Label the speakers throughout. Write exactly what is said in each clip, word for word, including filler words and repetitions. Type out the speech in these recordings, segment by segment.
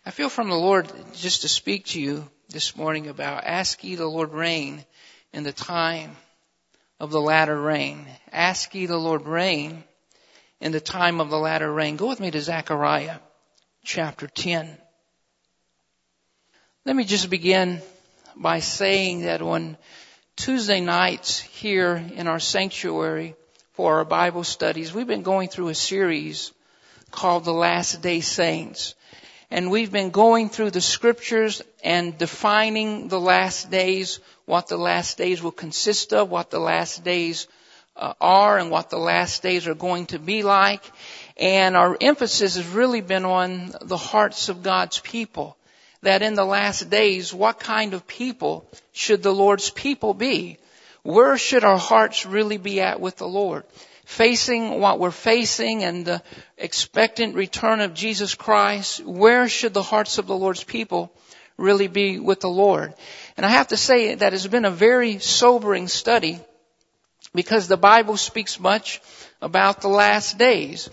Speaker 1: I feel from the Lord just to speak to you this morning about ask ye the Lord rain in the time of the latter rain. Ask ye the Lord rain in the time of the latter rain. Go with me to Zechariah chapter ten. Let me just begin by saying that on Tuesday nights here in our sanctuary for our Bible studies, we've been going through a series called The Last Day Saints. And we've been going through the scriptures and defining the last days, what the last days will consist of, what the last days uh, are, and what the last days are going to be like. And our emphasis has really been on the hearts of God's people. That in the last days, what kind of people should the Lord's people be? Where should our hearts really be at with the Lord? Facing what we're facing and the expectant return of Jesus Christ, where should the hearts of the Lord's people really be with the Lord? And I have to say that it's been a very sobering study because the Bible speaks much about the last days.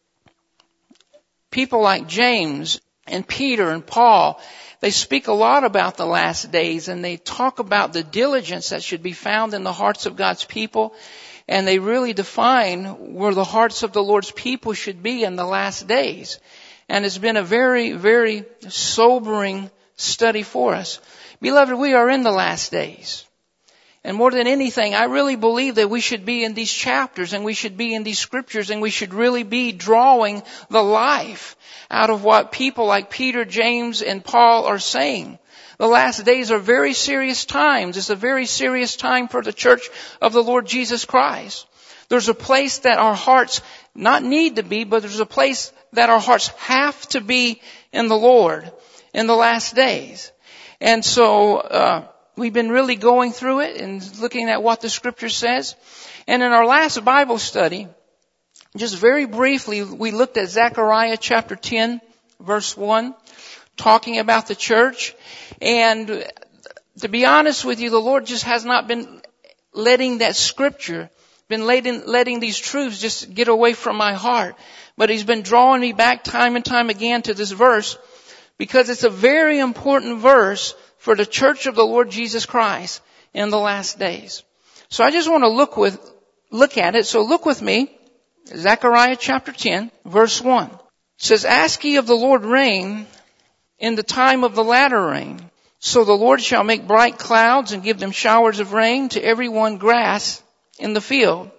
Speaker 1: People like James and Peter and Paul, they speak a lot about the last days, and they talk about the diligence that should be found in the hearts of God's people. And they really define where the hearts of the Lord's people should be in the last days. And it's been a very, very sobering study for us. Beloved, we are in the last days. And more than anything, I really believe that we should be in these chapters and we should be in these scriptures and we should really be drawing the life out of what people like Peter, James, and Paul are saying. The last days are very serious times. It's a very serious time for the church of the Lord Jesus Christ. There's a place that our hearts not need to be, but there's a place that our hearts have to be in the Lord in the last days. And so uh we've been really going through it and looking at what the scripture says. And in our last Bible study, just very briefly, we looked at Zechariah chapter ten, verse one. Talking about the church. And to be honest with you, the Lord just has not been letting that scripture, been letting, letting these truths just get away from my heart. But He's been drawing me back time and time again to this verse because it's a very important verse for the church of the Lord Jesus Christ in the last days. So I just want to look with, look at it. So look with me. Zechariah chapter ten, verse one. It says, ask ye of the Lord rain in the time of the latter rain. So the Lord shall make bright clouds and give them showers of rain to every one grass in the field.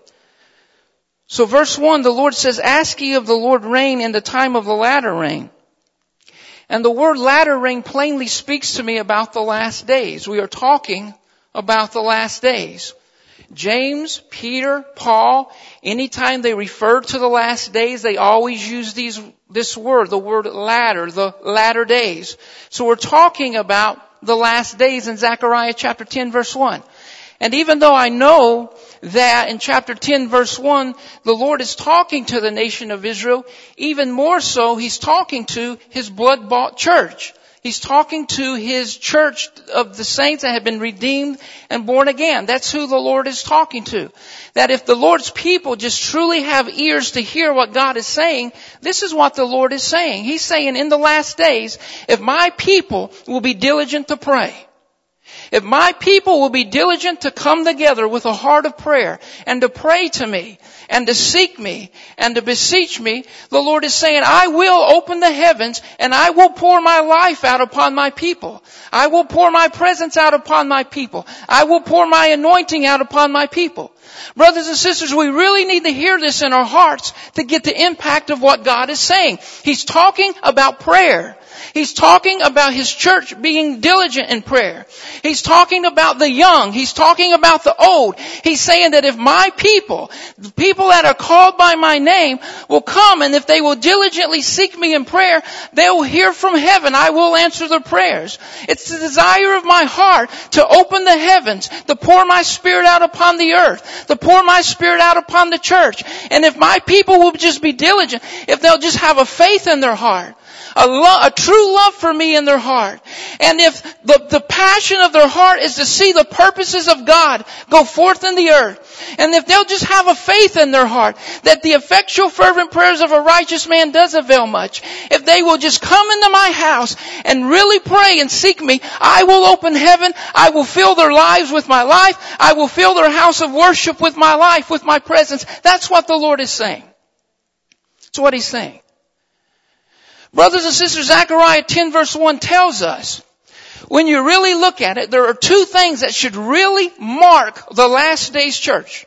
Speaker 1: So verse one, the Lord says, ask ye of the Lord rain in the time of the latter rain. And the word latter rain plainly speaks to me about the last days. We are talking about the last days. James, Peter, Paul, anytime they refer to the last days, they always use these, this word, the word latter, the latter days. So we're talking about the last days in Zechariah chapter ten verse one. And even though I know that in chapter ten verse one, the Lord is talking to the nation of Israel, even more so, He's talking to His blood-bought church. He's talking to His church of the saints that have been redeemed and born again. That's who the Lord is talking to. That if the Lord's people just truly have ears to hear what God is saying, this is what the Lord is saying. He's saying in the last days, if my people will be diligent to pray, if my people will be diligent to come together with a heart of prayer and to pray to me and to seek me and to beseech me, the Lord is saying, I will open the heavens and I will pour my life out upon my people. I will pour my presence out upon my people. I will pour my anointing out upon my people. Brothers and sisters, we really need to hear this in our hearts to get the impact of what God is saying. He's talking about prayer. He's talking about His church being diligent in prayer. He's talking about the young. He's talking about the old. He's saying that if my people, the people that are called by my name, will come and if they will diligently seek me in prayer, they will hear from heaven. I will answer their prayers. It's the desire of my heart to open the heavens, to pour my Spirit out upon the earth, to pour my Spirit out upon the church. And if my people will just be diligent, if they'll just have a faith in their heart, a, lo- a true love for me in their heart. And if the, the passion of their heart is to see the purposes of God go forth in the earth, and if they'll just have a faith in their heart that the effectual fervent prayers of a righteous man does avail much, if they will just come into my house and really pray and seek me, I will open heaven, I will fill their lives with my life, I will fill their house of worship with my life, with my presence. That's what the Lord is saying. That's what He's saying. Brothers and sisters, Zechariah ten verse one tells us, when you really look at it, there are two things that should really mark the last days church.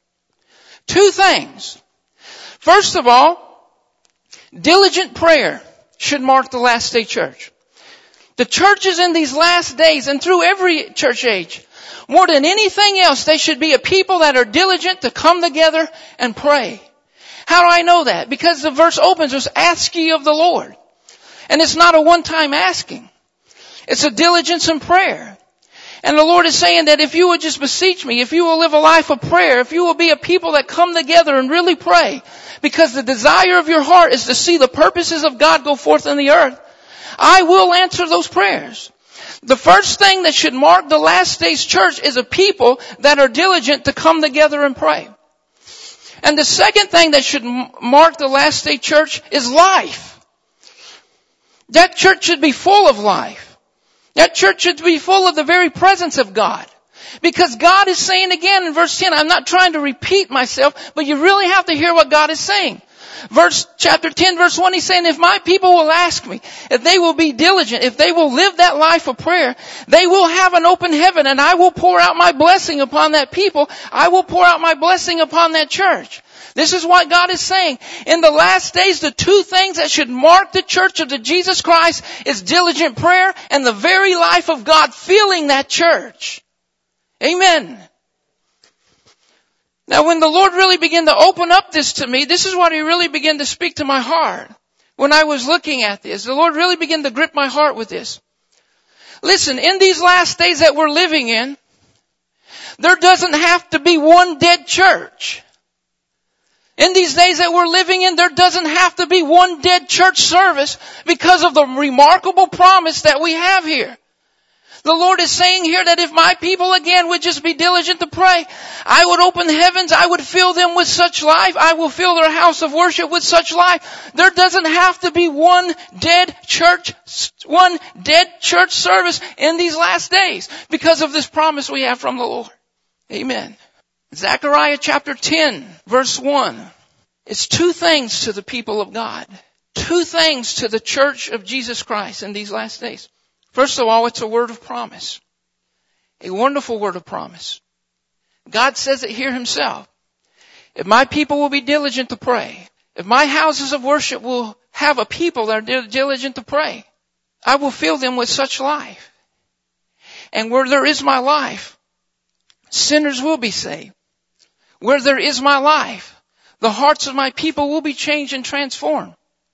Speaker 1: Two things. First of all, diligent prayer should mark the last day church. The churches in these last days and through every church age, more than anything else, they should be a people that are diligent to come together and pray. How do I know that? Because the verse opens with, ask ye of the Lord. And it's not a one-time asking. It's a diligence in prayer. And the Lord is saying that if you will just beseech me, if you will live a life of prayer, if you will be a people that come together and really pray, because the desire of your heart is to see the purposes of God go forth in the earth, I will answer those prayers. The first thing that should mark the last days church is a people that are diligent to come together and pray. And the second thing that should mark the last day church is life. That church should be full of life. That church should be full of the very presence of God. Because God is saying again in verse ten, I'm not trying to repeat myself, but you really have to hear what God is saying. Verse, chapter ten, verse one, He's saying, if my people will ask me, if they will be diligent, if they will live that life of prayer, they will have an open heaven, and I will pour out my blessing upon that people. I will pour out my blessing upon that church. This is what God is saying. In the last days, the two things that should mark the church of the Jesus Christ is diligent prayer and the very life of God filling that church. Amen. Now, when the Lord really began to open up this to me, this is what He really began to speak to my heart. When I was looking at this, the Lord really began to grip my heart with this. Listen, in these last days that we're living in, there doesn't have to be one dead church. In these days that we're living in, there doesn't have to be one dead church service because of the remarkable promise that we have here. The Lord is saying here that if my people again would just be diligent to pray, I would open the heavens, I would fill them with such life, I will fill their house of worship with such life. There doesn't have to be one dead church, one dead church service in these last days because of this promise we have from the Lord. Amen. Zechariah chapter ten, verse one. It's two things to the people of God. Two things to the church of Jesus Christ in these last days. First of all, it's a word of promise. A wonderful word of promise. God says it here Himself. If my people will be diligent to pray, if my houses of worship will have a people that are diligent to pray, I will fill them with such life. And where there is my life, sinners will be saved. Where there is my life, the hearts of my people will be changed and transformed.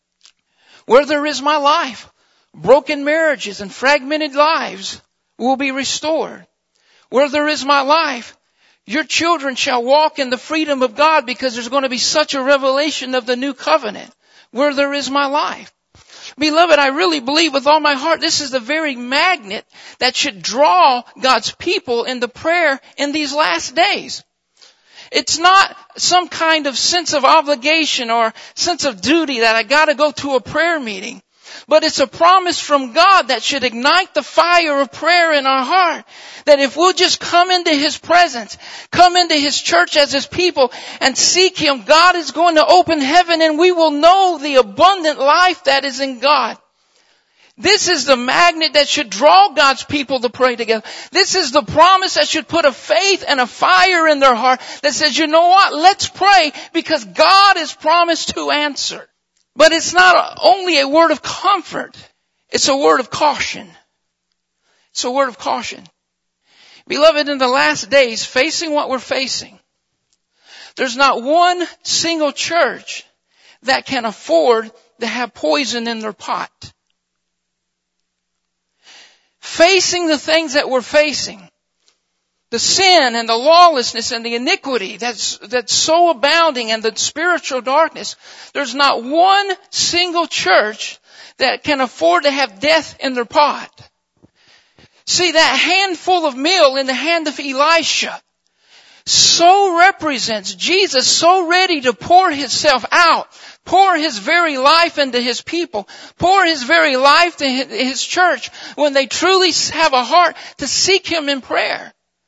Speaker 1: Where there is my life, broken marriages and fragmented lives will be restored. Where there is my life, your children shall walk in the freedom of God because there's going to be such a revelation of the new covenant. Where there is my life. Beloved, I really believe with all my heart this is the very magnet that should draw God's people into prayer in these last days. It's not some kind of sense of obligation or sense of duty that I got to go to a prayer meeting. But it's a promise from God that should ignite the fire of prayer in our heart. That if we'll just come into His presence, come into His church as His people and seek Him, God is going to open heaven and we will know the abundant life that is in God. This is the magnet that should draw God's people to pray together. This is the promise that should put a faith and a fire in their heart that says, you know what, let's pray because God has promised to answer. But it's not only a word of comfort. It's a word of caution. It's a word of caution. Beloved, in the last days, facing what we're facing, there's not one single church that can afford to have poison in their pot. Facing the things that we're facing, the sin and the lawlessness and the iniquity that's, that's so abounding and the spiritual darkness, there's not one single church that can afford to have death in their pot. See, that handful of meal in the hand of Elisha so represents Jesus so ready to pour himself out, pour his very life into his people, pour his very life to his church when they truly have a heart to seek him in prayer.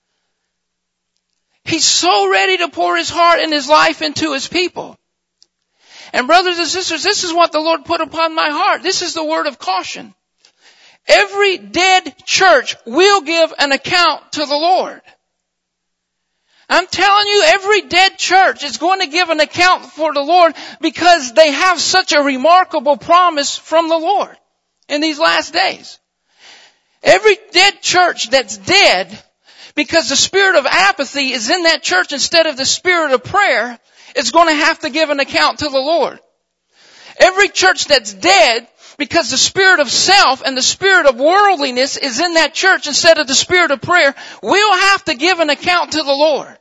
Speaker 1: He's so ready to pour his heart and his life into his people. And brothers and sisters, this is what the Lord put upon my heart. This is the word of caution. Every dead church will give an account to the Lord. I'm telling you, every dead church is going to give an account for the Lord because they have such a remarkable promise from the Lord in these last days. Every dead church that's dead because the spirit of apathy is in that church instead of the spirit of prayer is going to have to give an account to the Lord. Every church that's dead because the spirit of self and the spirit of worldliness is in that church instead of the spirit of prayer, we'll have to give an account to the Lord.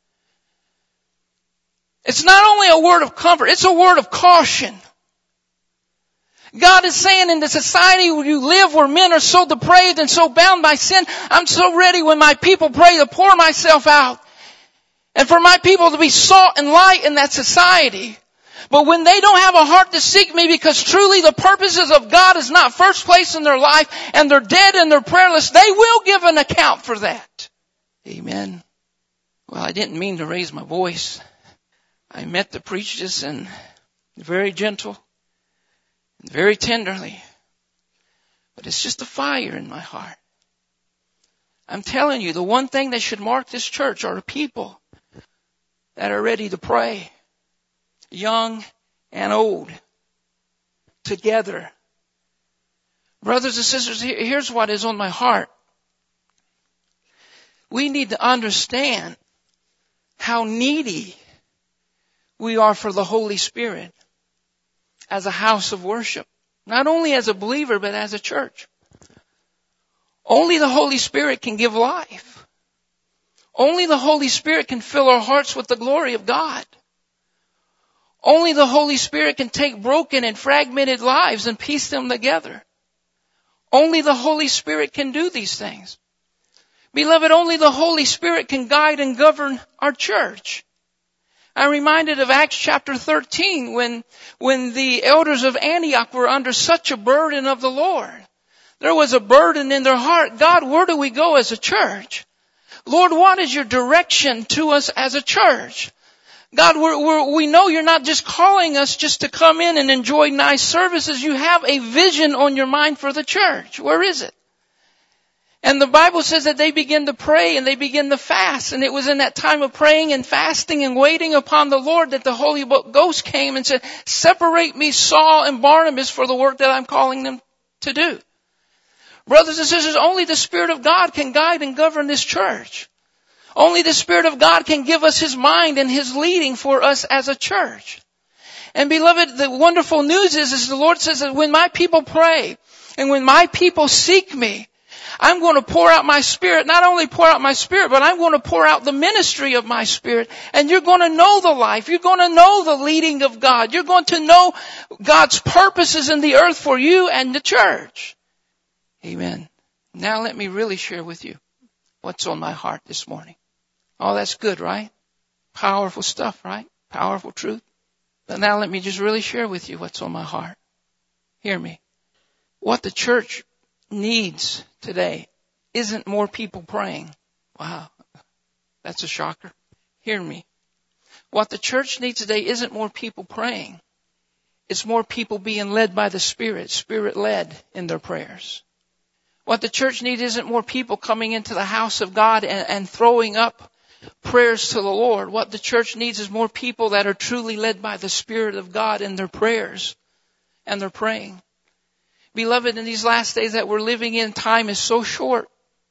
Speaker 1: It's not only a word of comfort, it's a word of caution. God is saying in the society where you live, where men are so depraved and so bound by sin, I'm so ready when my people pray to pour myself out. And for my people to be salt and light in that society. But when they don't have a heart to seek me because truly the purposes of God is not first place in their life and they're dead and they're prayerless, they will give an account for that. Amen. Well, I didn't mean to raise my voice. I meant to preach this and very gentle and very tenderly. But it's just a fire in my heart. I'm telling you, the one thing that should mark this church are the people that are ready to pray. Young and old. Together. Brothers and sisters, here's what is on my heart. We need to understand how needy we are for the Holy Spirit as a house of worship. Not only as a believer, but as a church. Only the Holy Spirit can give life. Only the Holy Spirit can fill our hearts with the glory of God. Only the Holy Spirit can take broken and fragmented lives and piece them together. Only the Holy Spirit can do these things. Beloved, only the Holy Spirit can guide and govern our church. I'm reminded of Acts chapter thirteen when, when the elders of Antioch were under such a burden of the Lord. There was a burden in their heart. God, where do we go as a church? Lord, what is your direction to us as a church? God, we're, we're, we know you're not just calling us just to come in and enjoy nice services. You have a vision on your mind for the church. Where is it? And the Bible says that they begin to pray and they begin to fast. And it was in that time of praying and fasting and waiting upon the Lord that the Holy Ghost came and said, separate me, Saul and Barnabas, for the work that I'm calling them to do. Brothers and sisters, only the Spirit of God can guide and govern this church. Only the Spirit of God can give us His mind and His leading for us as a church. And beloved, the wonderful news is, is the Lord says that when my people pray and when my people seek me, I'm going to pour out my Spirit, not only pour out my Spirit, but I'm going to pour out the ministry of my Spirit. And you're going to know the life. You're going to know the leading of God. You're going to know God's purposes in the earth for you and the church. Amen. Now let me really share with you what's on my heart this morning. Oh, that's good, right? Powerful stuff, right? Powerful truth. But now let me just really share with you what's on my heart. Hear me. What the church needs today isn't more people praying. Wow, that's a shocker. Hear me. What the church needs today isn't more people praying. It's more people being led by the Spirit, Spirit-led in their prayers. What the church needs isn't more people coming into the house of God and, and throwing up prayers to the Lord. What the church needs is more people that are truly led by the Spirit of God in their prayers and their praying. Beloved, in these last days that we're living in, time is so short.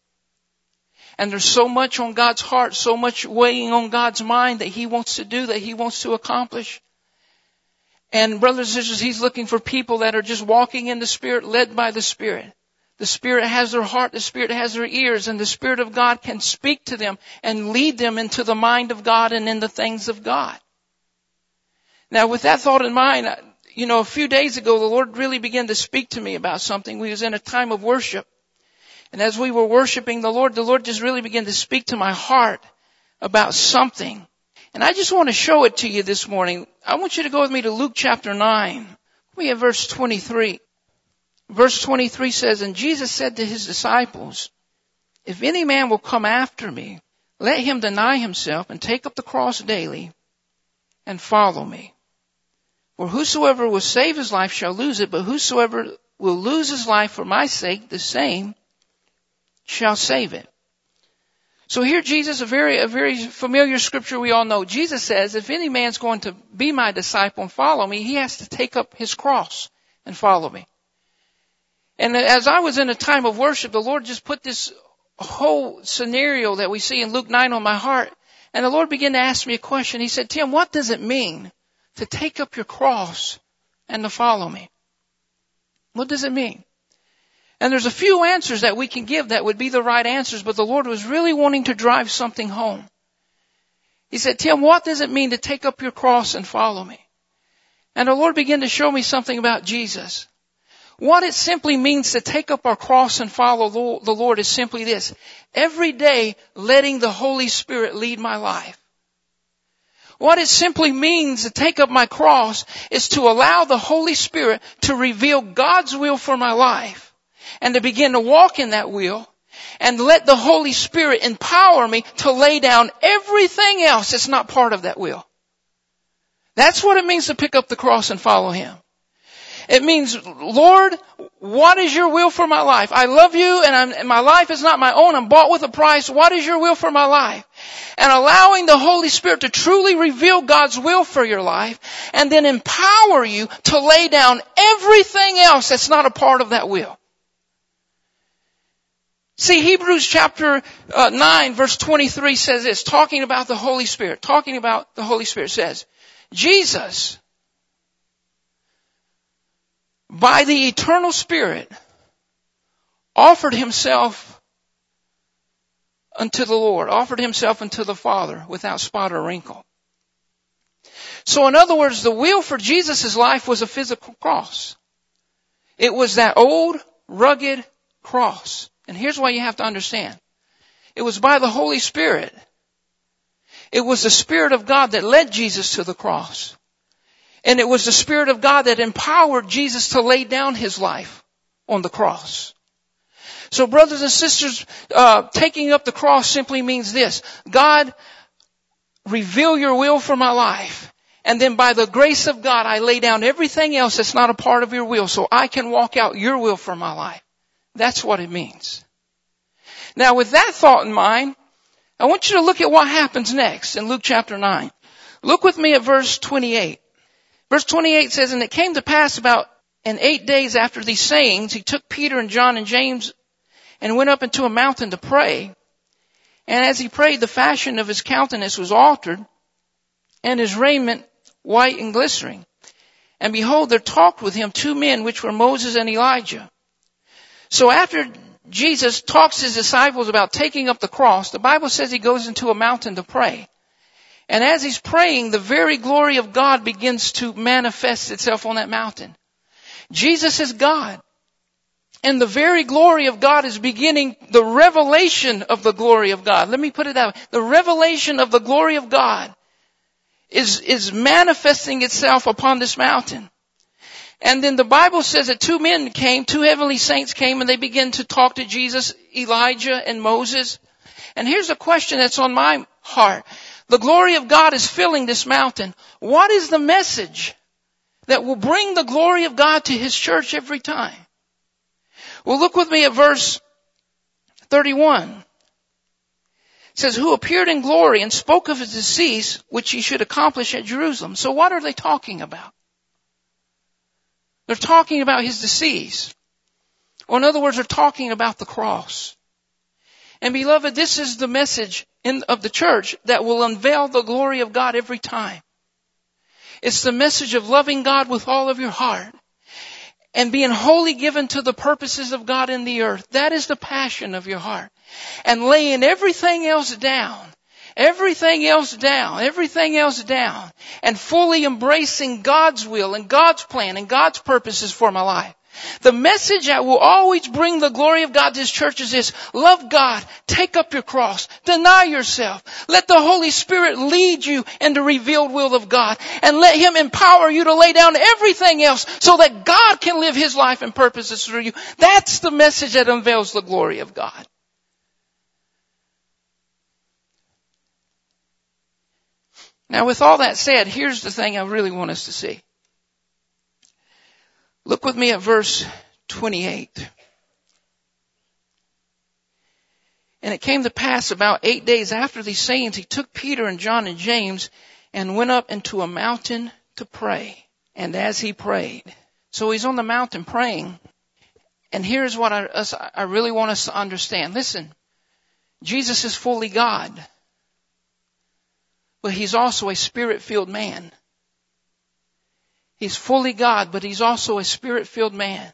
Speaker 1: And there's so much on God's heart, so much weighing on God's mind that He wants to do, that He wants to accomplish. And brothers and sisters, He's looking for people that are just walking in the Spirit, led by the Spirit. The Spirit has their heart, the Spirit has their ears, and the Spirit of God can speak to them and lead them into the mind of God and in the things of God. Now, with that thought in mind, you know, a few days ago, the Lord really began to speak to me about something. We was in a time of worship. And as we were worshiping the Lord, the Lord just really began to speak to my heart about something. And I just want to show it to you this morning. I want you to go with me to Luke chapter nine. We have verse twenty-three. Verse twenty-three says, and Jesus said to his disciples, if any man will come after me, let him deny himself and take up the cross daily and follow me. For whosoever will save his life shall lose it, but whosoever will lose his life for my sake, the same shall save it. So here Jesus, a very, a very familiar scripture we all know. Jesus says, if any man's going to be my disciple and follow me, he has to take up his cross and follow me. And as I was in a time of worship, the Lord just put this whole scenario that we see in Luke nine on my heart. And the Lord began to ask me a question. He said, Tim, what does it mean to take up your cross and to follow me? What does it mean? And there's a few answers that we can give that would be the right answers, but the Lord was really wanting to drive something home. He said, Tim, what does it mean to take up your cross and follow me? And the Lord began to show me something about Jesus. What it simply means to take up our cross and follow the Lord is simply this. Every day letting the Holy Spirit lead my life. What it simply means to take up my cross is to allow the Holy Spirit to reveal God's will for my life. And to begin to walk in that will and let the Holy Spirit empower me to lay down everything else that's not part of that will. That's what it means to pick up the cross and follow Him. It means, Lord, what is your will for my life? I love you and, I'm, and my life is not my own. I'm bought with a price. What is your will for my life? And allowing the Holy Spirit to truly reveal God's will for your life and then empower you to lay down everything else that's not a part of that will. See, Hebrews chapter uh, nine verse twenty-three says this, talking about the Holy Spirit, talking about the Holy Spirit says, Jesus, by the eternal Spirit, offered himself unto the Lord, offered himself unto the Father without spot or wrinkle. So in other words, the will for Jesus' life was a physical cross. It was that old, rugged cross. And here's why you have to understand. It was by the Holy Spirit. It was the Spirit of God that led Jesus to the cross. And it was the Spirit of God that empowered Jesus to lay down his life on the cross. So brothers and sisters, uh, taking up the cross simply means this. God, reveal your will for my life. And then by the grace of God, I lay down everything else that's not a part of your will so I can walk out your will for my life. That's what it means. Now with that thought in mind, I want you to look at what happens next in Luke chapter nine. Look with me at verse twenty-eight. Verse twenty-eight says, and it came to pass about in eight days after these sayings, he took Peter and John and James and went up into a mountain to pray. And as he prayed, the fashion of his countenance was altered and his raiment white and glistening. And behold, there talked with him two men, which were Moses and Elijah. So after Jesus talks to his disciples about taking up the cross, the Bible says he goes into a mountain to pray. And as he's praying, the very glory of God begins to manifest itself on that mountain. Jesus is God. And the very glory of God is beginning the revelation of the glory of God. Let me put it that way. The revelation of the glory of God is, is manifesting itself upon this mountain. And then the Bible says that two men came, two heavenly saints came, and they began to talk to Jesus, Elijah and Moses. And here's a question that's on my heart. The glory of God is filling this mountain. What is the message that will bring the glory of God to his church every time? Well, look with me at verse thirty-one. It says, who appeared in glory and spoke of his decease, which he should accomplish at Jerusalem. So what are they talking about? They're talking about his decease. Or in other words, they're talking about the cross. And beloved, this is the message in, of the church that will unveil the glory of God every time. It's the message of loving God with all of your heart and being wholly given to the purposes of God in the earth. That is the passion of your heart. And laying everything else down everything else down, everything else down, and fully embracing God's will and God's plan and God's purposes for my life. The message that will always bring the glory of God to His church is this: love God, take up your cross, deny yourself, let the Holy Spirit lead you in the revealed will of God, and let Him empower you to lay down everything else so that God can live His life and purposes through you. That's the message that unveils the glory of God. Now, with all that said, here's the thing I really want us to see. Look with me at verse twenty-eight. And it came to pass about eight days after these sayings, he took Peter and John and James and went up into a mountain to pray. And as he prayed, so he's on the mountain praying. And here's what I, us, I really want us to understand. Listen, Jesus is fully God, but He's also a Spirit-filled man. He's fully God, but He's also a Spirit-filled man.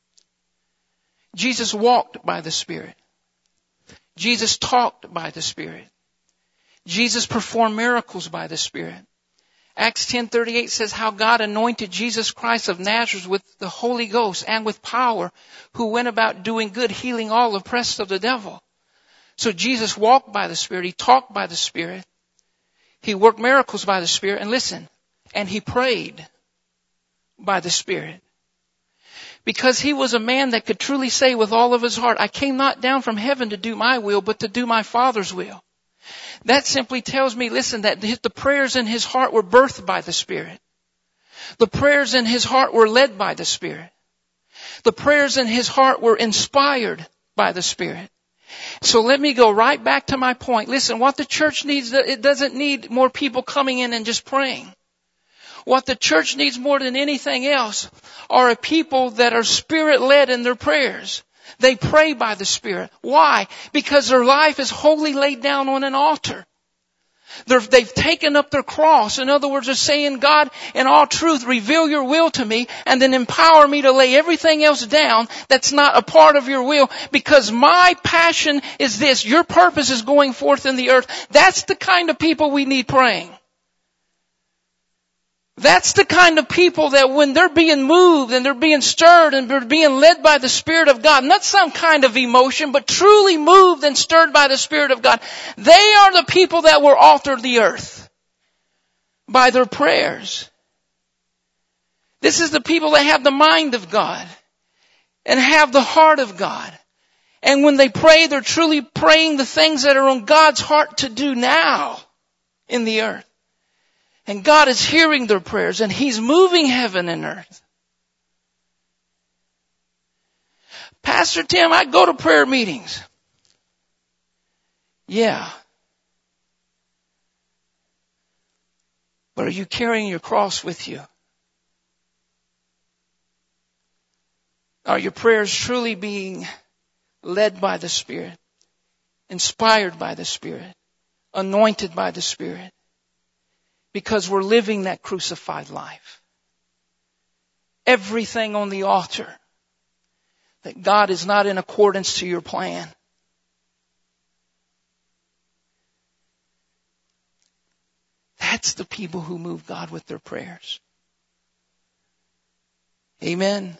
Speaker 1: Jesus walked by the Spirit. Jesus talked by the Spirit. Jesus performed miracles by the Spirit. Acts ten thirty-eight says how God anointed Jesus Christ of Nazareth with the Holy Ghost and with power, who went about doing good, healing all oppressed of the devil. So Jesus walked by the Spirit. He talked by the Spirit. He worked miracles by the Spirit. And listen, and He prayed by the Spirit. Because He was a man that could truly say with all of his heart, I came not down from heaven to do my will, but to do my Father's will. That simply tells me, listen, that the prayers in his heart were birthed by the Spirit. The prayers in his heart were led by the Spirit. The prayers in his heart were inspired by the Spirit. So let me go right back to my point. Listen, what the church needs, it doesn't need more people coming in and just praying. What the church needs more than anything else are a people that are Spirit-led in their prayers. They pray by the Spirit. Why? Because their life is wholly laid down on an altar. They're, they've taken up their cross. In other words, they're saying, God, in all truth, reveal your will to me and then empower me to lay everything else down that's not a part of your will, because my passion is this. Your purpose is going forth in the earth. That's the kind of people we need praying. That's the kind of people that when they're being moved and they're being stirred and they're being led by the Spirit of God, not some kind of emotion, but truly moved and stirred by the Spirit of God, they are the people that will alter the earth by their prayers. This is the people that have the mind of God and have the heart of God. And when they pray, they're truly praying the things that are on God's heart to do now in the earth. And God is hearing their prayers, and He's moving heaven and earth. Pastor Tim, I go to prayer meetings. Yeah. But are you carrying your cross with you? Are your prayers truly being led by the Spirit, inspired by the Spirit, anointed by the Spirit? Because we're living that crucified life. Everything on the altar. That God is not in accordance to your plan. That's the people who move God with their prayers. Amen.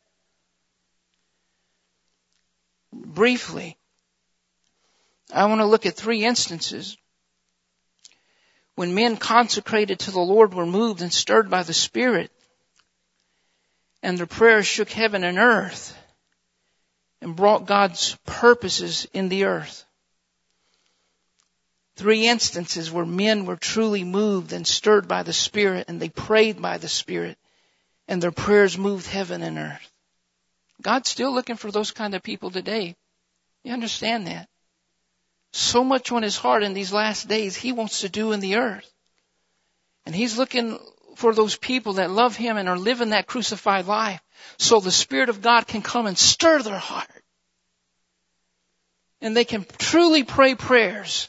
Speaker 1: Briefly, I want to look at three instances when men consecrated to the Lord were moved and stirred by the Spirit, and their prayers shook heaven and earth and brought God's purposes in the earth. Three instances where men were truly moved and stirred by the Spirit, and they prayed by the Spirit, and their prayers moved heaven and earth. God's still looking for those kind of people today. You understand that? So much on His heart in these last days He wants to do in the earth. And He's looking for those people that love Him and are living that crucified life, so the Spirit of God can come and stir their heart. And they can truly pray prayers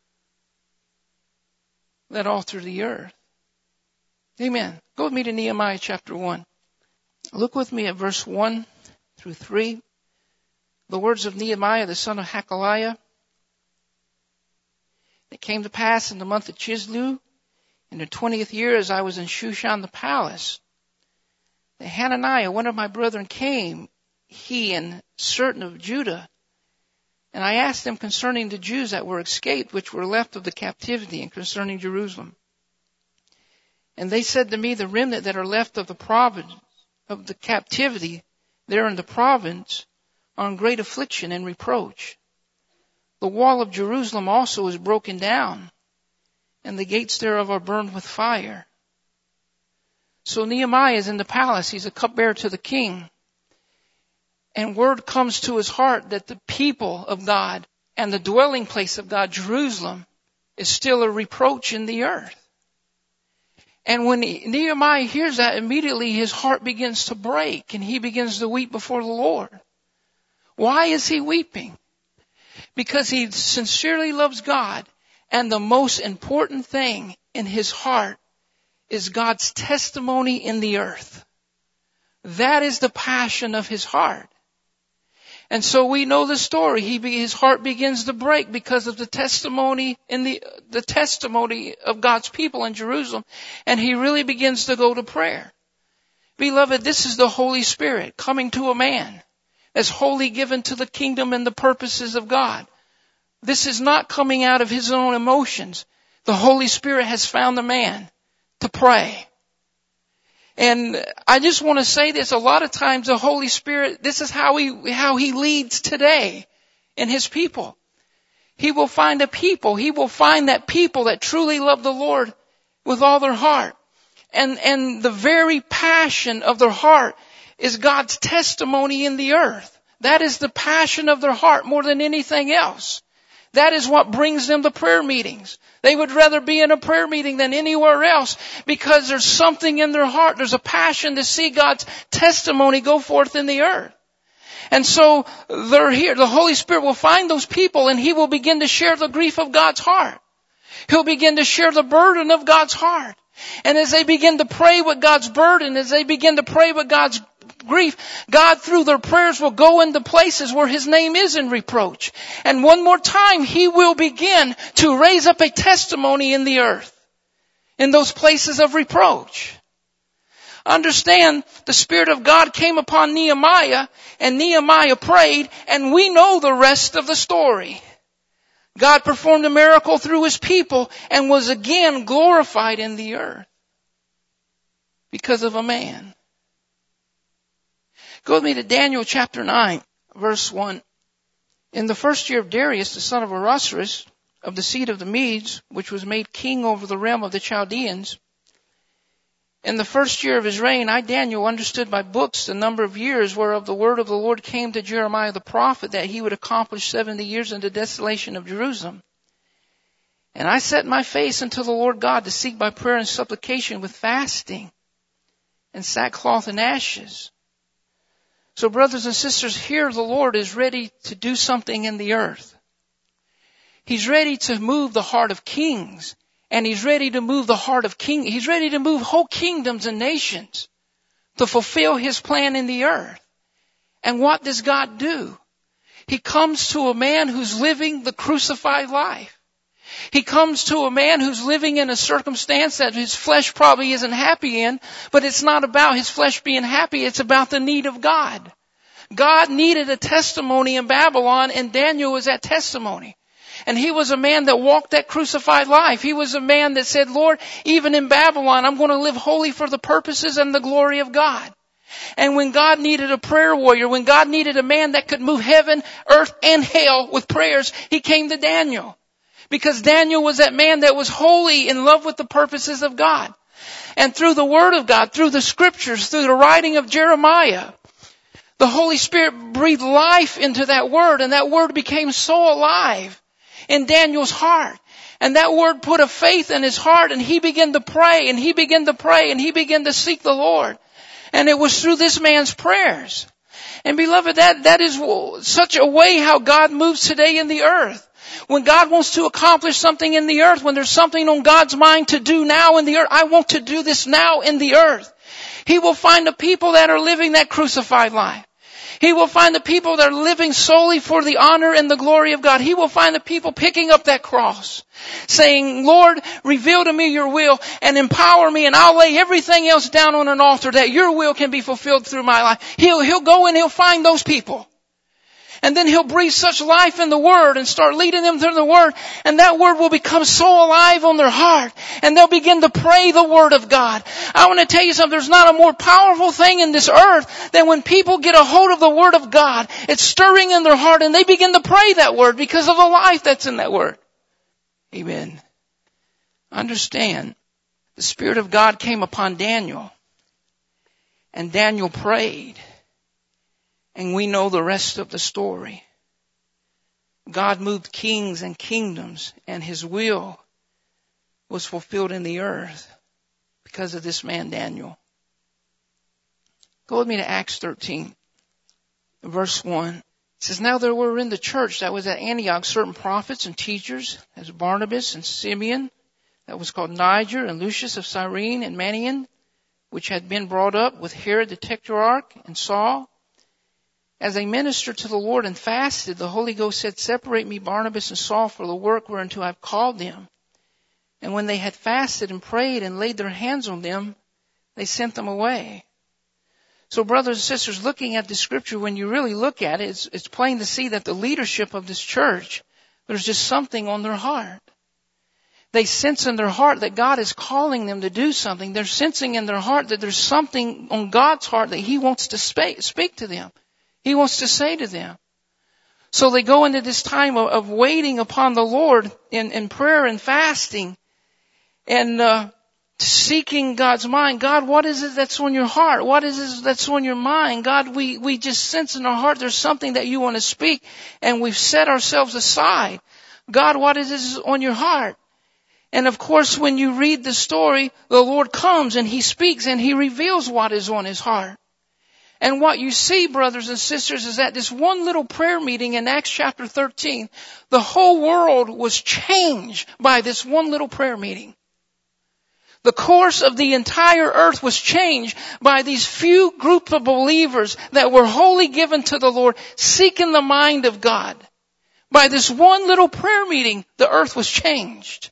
Speaker 1: that alter the earth. Amen. Go with me to Nehemiah chapter one. Look with me at verse one through three. The words of Nehemiah, the son of Hakaliah. It came to pass in the month of Chislev, in the twentieth year, as I was in Shushan the palace, that Hananiah, one of my brethren, came, he and certain of Judah. And I asked them concerning the Jews that were escaped, which were left of the captivity, and concerning Jerusalem. And they said to me, the remnant that are left of the province, of the captivity, there in the province, are in great affliction and reproach. The wall of Jerusalem also is broken down, and the gates thereof are burned with fire. So Nehemiah is in the palace. He's a cupbearer to the king. And word comes to his heart that the people of God and the dwelling place of God, Jerusalem, is still a reproach in the earth. And when Nehemiah hears that, immediately his heart begins to break and he begins to weep before the Lord. Why is he weeping? Because he sincerely loves God, and the most important thing in his heart is God's testimony in the earth. That is the passion of his heart. And so we know the story. He, his heart begins to break because of the testimony in the, the testimony of God's people in Jerusalem. And he really begins to go to prayer. Beloved, this is the Holy Spirit coming to a man as wholly given to the kingdom and the purposes of God. This is not coming out of his own emotions. The Holy Spirit has found the man to pray. And I just want to say this, a lot of times the Holy Spirit, this is how he, how he leads today in his people. He will find a people, he will find that people that truly love the Lord with all their heart. And, and the very passion of their heart is God's testimony in the earth. That is the passion of their heart more than anything else. That is what brings them to prayer meetings. They would rather be in a prayer meeting than anywhere else because there's something in their heart. There's a passion to see God's testimony go forth in the earth. And so they're here. The Holy Spirit will find those people and he will begin to share the grief of God's heart. He'll begin to share the burden of God's heart. And as they begin to pray with God's burden, as they begin to pray with God's grief, God through their prayers will go into places where his name is in reproach. And one more time, he will begin to raise up a testimony in the earth, in those places of reproach. Understand, the Spirit of God came upon Nehemiah, and Nehemiah prayed, and we know the rest of the story. God performed a miracle through his people and was again glorified in the earth because of a man. Go with me to Daniel chapter nine, verse one. In the first year of Darius, the son of Ahasuerus, of the seed of the Medes, which was made king over the realm of the Chaldeans, in the first year of his reign, I, Daniel, understood by books the number of years whereof the word of the Lord came to Jeremiah the prophet, that he would accomplish seventy years in the desolation of Jerusalem. And I set my face unto the Lord God to seek by prayer and supplication with fasting and sackcloth and ashes. So brothers and sisters, here the Lord is ready to do something in the earth. He's ready to move the heart of kings. And he's ready to move the heart of kings. He's ready to move whole kingdoms and nations to fulfill his plan in the earth. And what does God do? He comes to a man who's living the crucified life. He comes to a man who's living in a circumstance that his flesh probably isn't happy in, but it's not about his flesh being happy. It's about the need of God. God needed a testimony in Babylon, and Daniel was that testimony. And he was a man that walked that crucified life. He was a man that said, Lord, even in Babylon, I'm going to live holy for the purposes and the glory of God. And when God needed a prayer warrior, when God needed a man that could move heaven, earth, and hell with prayers, he came to Daniel. Because Daniel was that man that was wholly in love with the purposes of God. And through the Word of God, through the Scriptures, through the writing of Jeremiah, the Holy Spirit breathed life into that Word, and that Word became so alive in Daniel's heart. And that Word put a faith in his heart, and he began to pray, and he began to pray, and he began to seek the Lord. And it was through this man's prayers. And beloved, that, that is such a way how God moves today in the earth. When God wants to accomplish something in the earth, when there's something on God's mind to do now in the earth, I want to do this now in the earth. He will find the people that are living that crucified life. He will find the people that are living solely for the honor and the glory of God. He will find the people picking up that cross, saying, Lord, reveal to me your will and empower me, and I'll lay everything else down on an altar that your will can be fulfilled through my life. He'll, he'll go and he'll find those people. And then he'll breathe such life in the Word and start leading them through the Word. And that Word will become so alive on their heart. And they'll begin to pray the Word of God. I want to tell you something. There's not a more powerful thing in this earth than when people get a hold of the Word of God. It's stirring in their heart and they begin to pray that Word because of the life that's in that Word. Amen. Understand, the Spirit of God came upon Daniel. And Daniel prayed. And we know the rest of the story. God moved kings and kingdoms, and His will was fulfilled in the earth because of this man Daniel. Go with me to Acts thirteen, verse one. It says, now there were in the church that was at Antioch certain prophets and teachers, as Barnabas and Simeon, that was called Niger, and Lucius of Cyrene, and Manaen, which had been brought up with Herod the Tetrarch, and Saul. As they ministered to the Lord and fasted, the Holy Ghost said, separate me, Barnabas and Saul, for the work whereunto I have called them. And when they had fasted and prayed and laid their hands on them, they sent them away. So brothers and sisters, looking at the scripture, when you really look at it, it's, it's plain to see that the leadership of this church, there's just something on their heart. They sense in their heart that God is calling them to do something. They're sensing in their heart that there's something on God's heart that He wants to speak, speak to them. He wants to say to them. So they go into this time of, of waiting upon the Lord in, in prayer and fasting and uh, seeking God's mind. God, what is it that's on your heart? What is it that's on your mind? God, we, we just sense in our heart there's something that you want to speak, and we've set ourselves aside. God, what is this on your heart? And of course, when you read the story, the Lord comes and He speaks and He reveals what is on His heart. And what you see, brothers and sisters, is that this one little prayer meeting in Acts chapter thirteen, the whole world was changed by this one little prayer meeting. The course of the entire earth was changed by these few group of believers that were wholly given to the Lord, seeking the mind of God. By this one little prayer meeting, the earth was changed.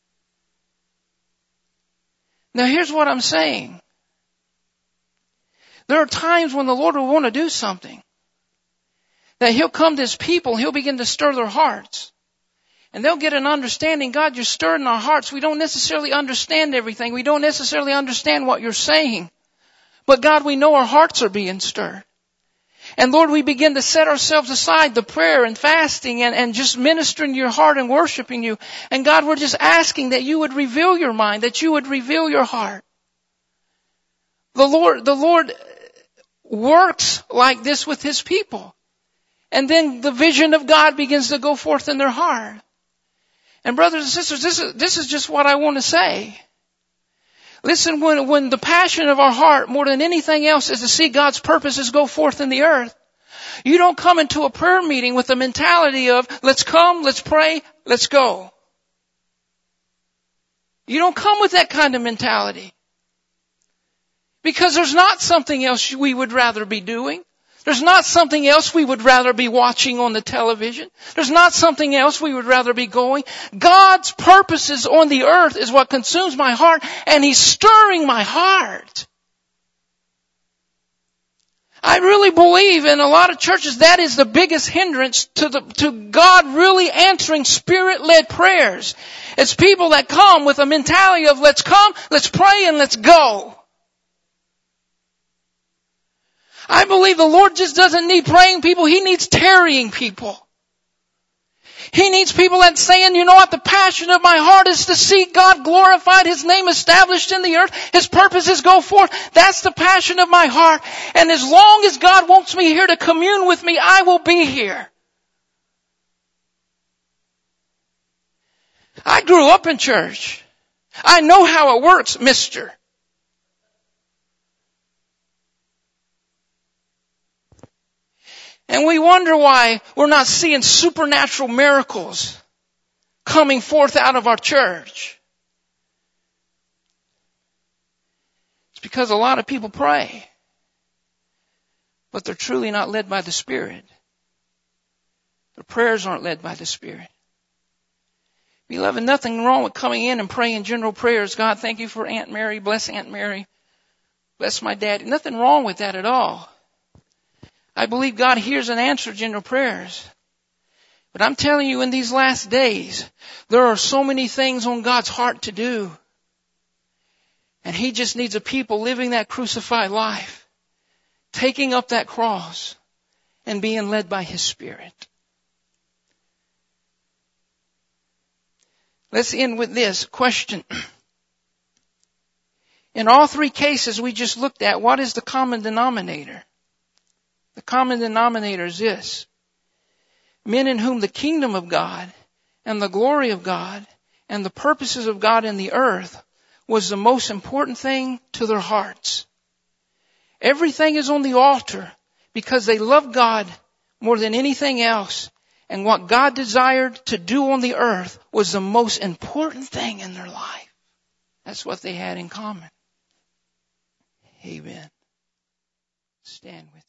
Speaker 1: Now here's what I'm saying. There are times when the Lord will want to do something. That He'll come to His people, He'll begin to stir their hearts. And they'll get an understanding. God, you're stirring our hearts. We don't necessarily understand everything. We don't necessarily understand what you're saying. But God, we know our hearts are being stirred. And Lord, we begin to set ourselves aside, the prayer and fasting and, and just ministering your heart and worshiping you. And God, we're just asking that you would reveal your mind, that you would reveal your heart. The Lord, the Lord works like this with His people. And then the vision of God begins to go forth in their heart. And brothers and sisters, this is, this is just what I want to say. Listen, when, when the passion of our heart more than anything else is to see God's purposes go forth in the earth, you don't come into a prayer meeting with the mentality of, let's come, let's pray, let's go. You don't come with that kind of mentality. Because there's not something else we would rather be doing. There's not something else we would rather be watching on the television. There's not something else we would rather be going. God's purposes on the earth is what consumes my heart, and He's stirring my heart. I really believe in a lot of churches that is the biggest hindrance to the, to God really answering Spirit-led prayers. It's people that come with a mentality of let's come, let's pray, and let's go. I believe the Lord just doesn't need praying people. He needs tarrying people. He needs people that's saying, you know what, the passion of my heart is to see God glorified, His name established in the earth, His purposes go forth. That's the passion of my heart. And as long as God wants me here to commune with me, I will be here. I grew up in church. I know how it works, mister. And we wonder why we're not seeing supernatural miracles coming forth out of our church. It's because a lot of people pray, but they're truly not led by the Spirit. Their prayers aren't led by the Spirit. Beloved, nothing wrong with coming in and praying general prayers. God, thank you for Aunt Mary. Bless Aunt Mary. Bless my daddy. Nothing wrong with that at all. I believe God hears and answers general prayers. But I'm telling you, in these last days, there are so many things on God's heart to do. And He just needs a people living that crucified life, taking up that cross, and being led by His Spirit. Let's end with this question. In all three cases we just looked at, what is the common denominator? The common denominator is this. Men in whom the kingdom of God and the glory of God and the purposes of God in the earth was the most important thing to their hearts. Everything is on the altar because they love God more than anything else. And what God desired to do on the earth was the most important thing in their life. That's what they had in common. Amen. Stand with me.